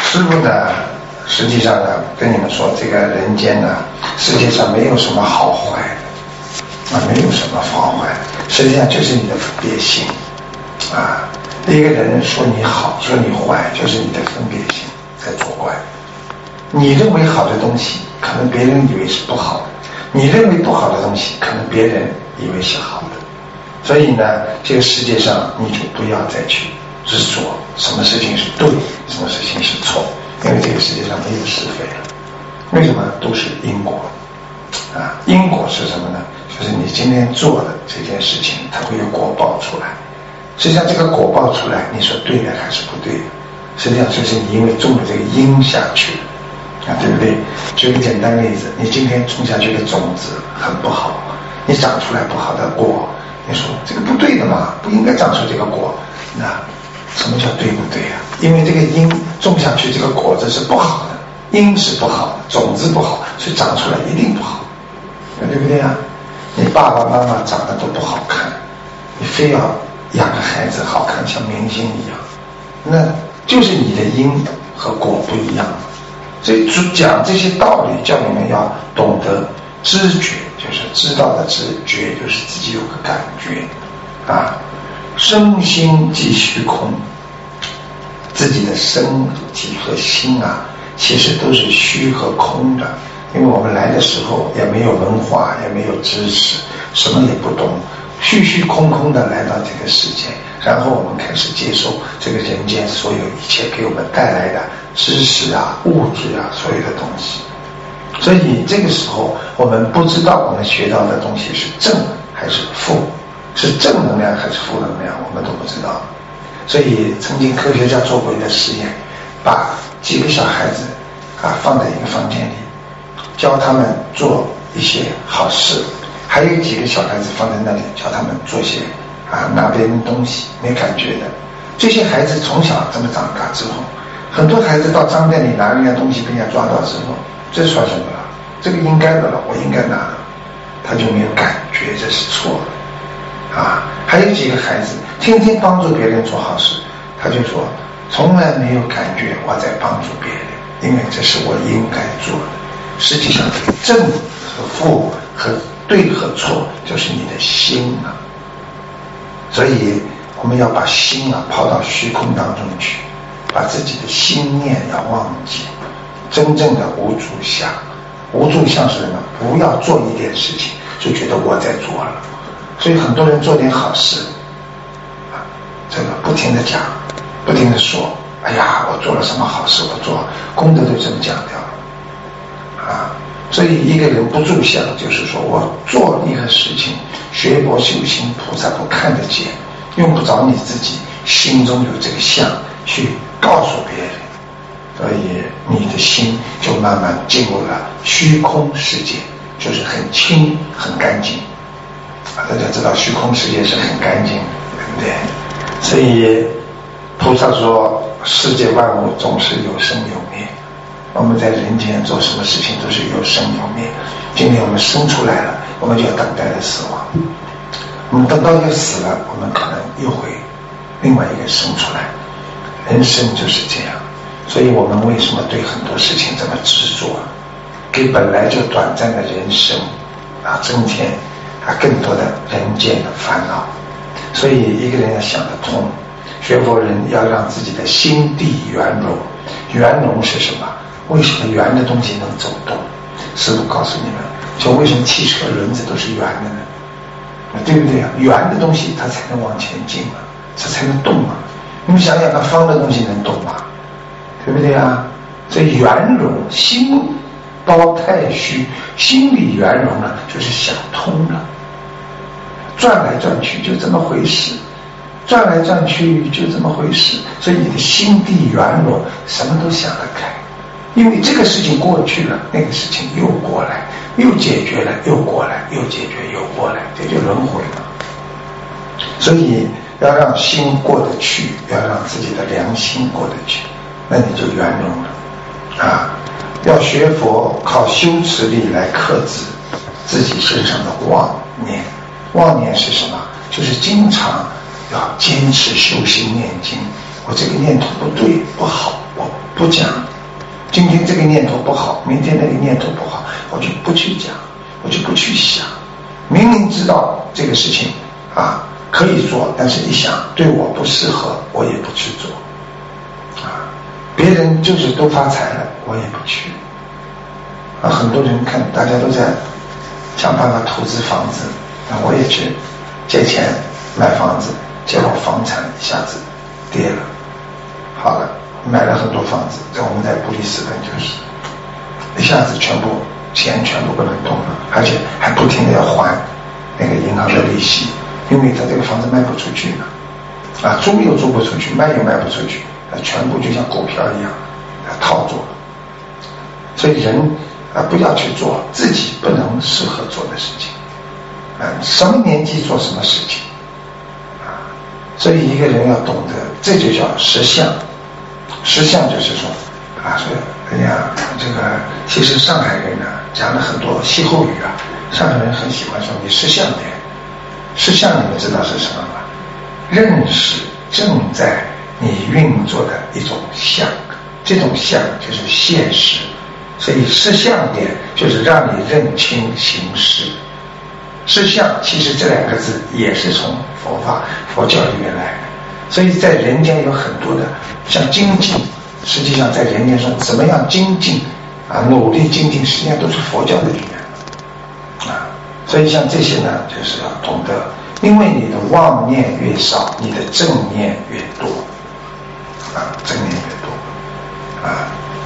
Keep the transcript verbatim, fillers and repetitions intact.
师父呢，实际上呢，跟你们说，这个人间呢，世界上没有什么好坏的啊，没有什么好坏，实际上就是你的分别心啊。一个人说你好，说你坏，就是你的分别心在作怪。你认为好的东西，可能别人以为是不好的；你认为不好的东西，可能别人以为是好的。所以呢，这个世界上你就不要再去执着什么事情是对，什么事情是错，因为这个世界上没有是非了。为什么？都是因果啊！因果是什么呢？就是你今天做的这件事情，它会有果报出来。实际上这个果报出来，你说对的还是不对的？实际上就是你因为种了这个因下去啊，对不对？举个简单例子，你今天种下去的种子很不好，你长出来不好的果，你说这个不对的嘛，不应该长出这个果。那什么叫对不对啊？因为这个因种下去这个果子是不好的，因是不好的，种子不好，所以长出来一定不好，对不对啊？你爸爸妈妈长得都不好看，你非要养个孩子好看像明星一样，那就是你的因和果不一样。所以讲这些道理，叫你们要懂得知觉，就是知道的知觉，就是自己有个感觉啊。身心即虚空，自己的身体和心啊，其实都是虚和空的。因为我们来的时候也没有文化，也没有知识，什么也不懂，虚虚空空的来到这个世界，然后我们开始接受这个人间所有一切给我们带来的知识啊、物质啊，所有的东西。所以这个时候我们不知道我们学到的东西是正还是负，是正能量还是负能量，我们都不知道。所以曾经科学家做过一个实验，把几个小孩子啊放在一个房间里，教他们做一些好事，还有几个小孩子放在那里，教他们做些啊拿别人东西没感觉的。这些孩子从小这么长大之后，很多孩子到商店里拿人家东西被人家抓到之后，这算什么了？这个应该的了，我应该拿了，他就没有感觉这是错的啊。还有几个孩子天天帮助别人做好事，他就说从来没有感觉我在帮助别人，因为这是我应该做的。实际上正和负和对和错就是你的心啊。所以我们要把心啊抛到虚空当中去，把自己的心念要忘记，真正的无住相。无住相是什么？不要做一点事情就觉得我在做了。所以很多人做点好事啊，这个不停的讲，不停的说，哎呀我做了什么好事，我做功德都这么讲掉了啊。所以一个人不住相，就是说我做一个事情，学佛修行，菩萨都看得见，用不着你自己心中有这个相去告诉别人。所以你的心就慢慢进入了虚空世界，就是很清很干净啊。大家知道虚空世界是很干净的，对不对？所以菩萨说世界万物总是有生有灭，我们在人间做什么事情都是有生有灭。今天我们生出来了，我们就要等待着死亡，我们等到要死了，我们可能又会另外一个生出来。人生就是这样。所以我们为什么对很多事情这么执着，给本来就短暂的人生啊增添啊更多的人间的烦恼。所以一个人要想得通，学佛人要让自己的心地圆融。圆融是什么？为什么圆的东西能走动？师父告诉你们，就为什么汽车轮子都是圆的呢？对不对啊？圆的东西它才能往前进啊，它才能动啊。你们想想看，方的东西能动吗？对不对啊？所以圆融，心包太虚，心里圆融了，就是想通了。转来转去就这么回事，转来转去就这么回事。所以你的心地圆融，什么都想得开。因为这个事情过去了，那个事情又过来，又解决了，又过来，又解决，又过来，这就轮回了。所以要让心过得去，要让自己的良心过得去，那你就圆融了啊！要学佛，靠修持力来克制自己身上的妄念。妄念是什么？就是经常要坚持修心念经。我这个念头不对不好，我不讲。今天这个念头不好，明天那个念头不好，我就不去讲，我就不去想。明明知道这个事情啊可以做，但是一想对我不适合，我也不去做。啊，别人就是都发财了，我也不去。啊，很多人看大家都在想办法投资房子，那我也去借钱买房子，结果房产一下子跌了。好了，买了很多房子，在我们在布里斯本就是一下子全部钱全部不能动了，而且还不停的要还那个银行的利息，因为他这个房子卖不出去呢，啊，租又租不出去，卖又卖不出去，全部就像股票一样套住了。所以人啊，不要去做自己不能适合做的事情，啊，什么年纪做什么事情，啊，所以一个人要懂得，这就叫实相。实相就是说，啊，说人家这个其实上海人呢讲了很多歇后语啊，上海人很喜欢说你实相点。实相你们知道是什么吗？认识正在你运作的一种相，这种相就是现实。所以实相点就是让你认清形势。实相其实这两个字也是从佛法佛教里面来的，所以在人间有很多的像精进，实际上在人间说怎么样精进啊，努力精进，实际上都是佛教的里面啊。所以像这些呢，就是要懂得，因为你的妄念越少，你的正念越多啊，正念越多啊。